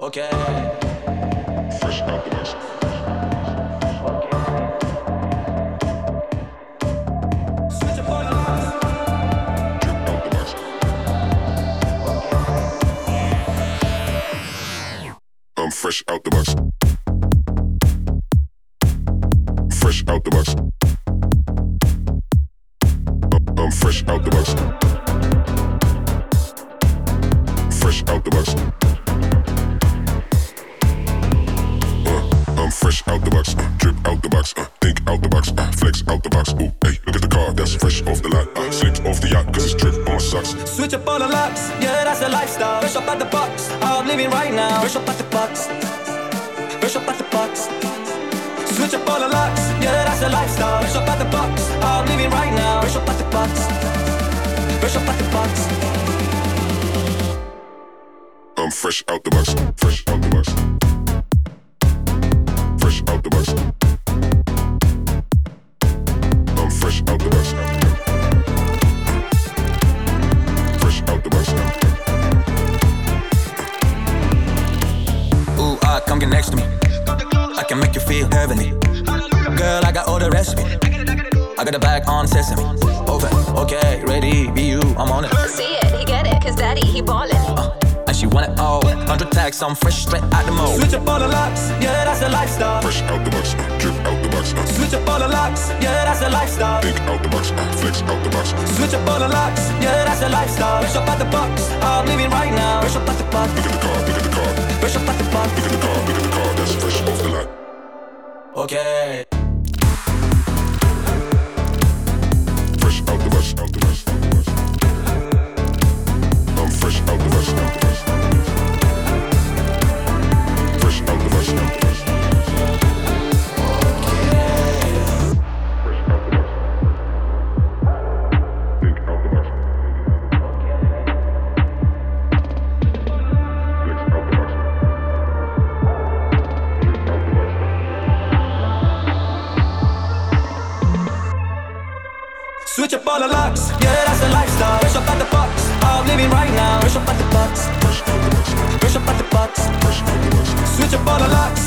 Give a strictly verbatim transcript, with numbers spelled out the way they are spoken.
Okay. Fresh out the box. Switch up all the locks. Drip out the box. I'm fresh out the box. Fresh out the box. I'm fresh out the box. Fresh out the box. Uh, I'm fresh out the box. Uh, drip out the box. Uh, think out the box. Uh, flex out the box. Ooh, hey, look at the car that's fresh off the lot. Uh, slipped off the yacht 'cause it's drip on my socks. Switch up all the locks. Yeah, that's a lifestyle. Fresh up at the box. I'm living right now. Fresh up at the box. Fresh up at the box. Switch up all the locks. Yeah, that's a lifestyle. Fresh up at the box. I'm living right now. Fresh up at the box. Fresh up at the box. I'm fresh out the box. Fresh out the box. Fresh out the box. I'm fresh out the box. Fresh out the box. Ooh, ah, come get next to me. I can make you feel heavenly. Girl, I got all the recipe. I got a bag on sesame. Open, okay, ready, be you, I'm on it. See it, he get it, cause daddy, he ballin'. Uh, and she want it all. Hundred tags, I'm fresh straight out the mold. Switch up all the locks, yeah, that's a lifestyle. Fresh out the box. Uh, drip out the box. Uh, Switch up all the locks, yeah, that's a lifestyle. think out the box. Uh, flex out the box. Switch up all the locks, yeah, that's a lifestyle. Fresh up at the box, I'm living right now. Fresh up at the box, Look at the car. Look at the car. fresh up at the box. Look at the car. Look at the car that's fresh off the lot. Okay. Fresh out the box. Out the box. I'm fresh out the box. Out the box. Fresh out the box. Out the box. Think out the box. Flex out the box. Drip out the box. Switch up all the locks, yeah, that's a lifestyle. Fresh up at the box, I'm living right now. Fresh up at the box, Fresh out the box. fresh up at the box. Fresh out the box. Switch up all the locks,